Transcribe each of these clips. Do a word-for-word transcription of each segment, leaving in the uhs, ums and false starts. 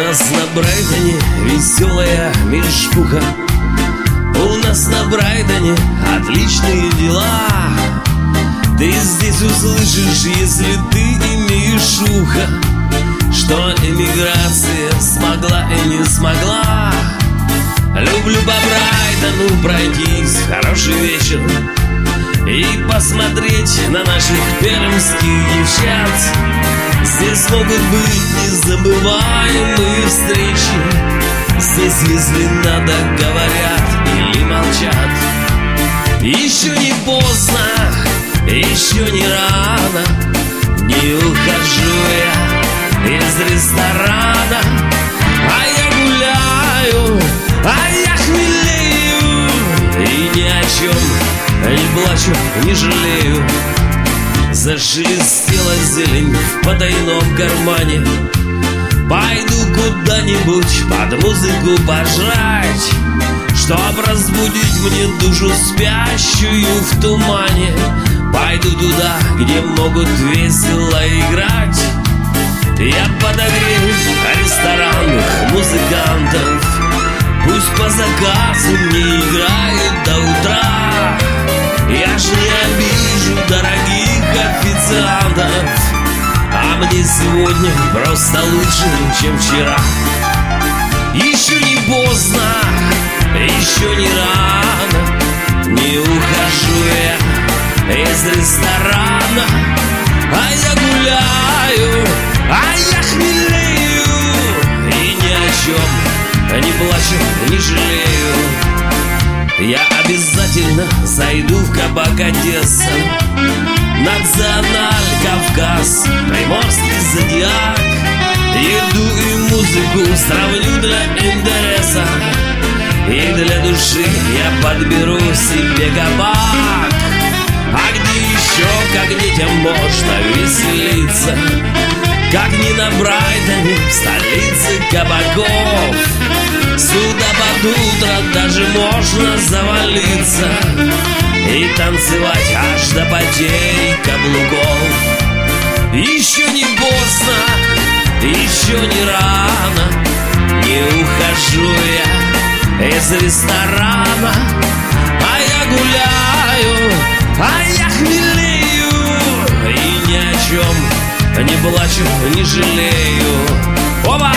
нас на Брайтоне веселая мешпуха. У нас на Брайтоне отличные дела. Ты здесь услышишь, если ты имеешь ухо, что эмиграция смогла и не смогла. Люблю по Брайтону пройтись в хороший вечер и посмотреть на наших пермских девчат. Здесь могут быть незабываемые встречи. Здесь, если надо, говорят или молчат. Еще не поздно, еще не рано, не ухожу я из ресторана. А я гуляю, а я хмелею, и ни о чем не плачу, не жалею. Зашелестела зелень в потайном кармане. Пойду куда-нибудь под музыку пожрать, чтоб разбудить мне душу спящую в тумане. Пойду туда, где могут весело играть. Я подогрею ресторанных музыкантов. Пусть по заказу мне играют до утра. Я ж не обижу дорогих официантов, а мне сегодня просто лучше, чем вчера. Еще не поздно, еще не рано, не ухожу я из ресторана. А я гуляю, а я хмелею, и ни о чем не плачу, не жалею. Я обязательно зайду в кабак Одесса, Националь, Кавказ, Приморский зодиак. Еду и музыку сравню для интереса, и для души я подберу себе кабак. А где еще, как детям можно веселиться, как не на Брайтоне, в столице кабаков. Сюда под утро даже можно завалиться и танцевать аж до потери каблуков. Еще не поздно, еще не рано, не ухожу я из ресторана. А я гуляю, а я хмелею, и ни о чем не плачу, не жалею. Опа!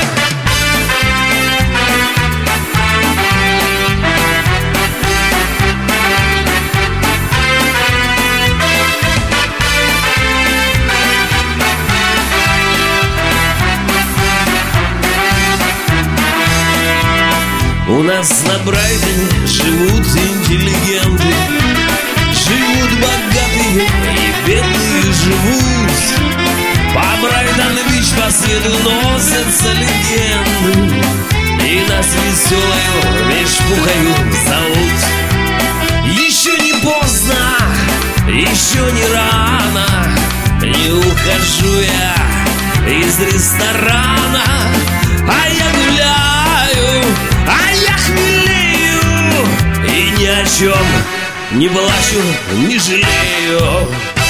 У нас на Брайтоне живут интеллигенты, живут богатые и бедные живут. По Брайтон-Бич по свету носятся легенды, и нас веселою мешпухою зовут. Еще не поздно, еще не рано, не ухожу я из ресторана. А я гуляю, а я хмелею, и ни о чем не плачу, не жалею.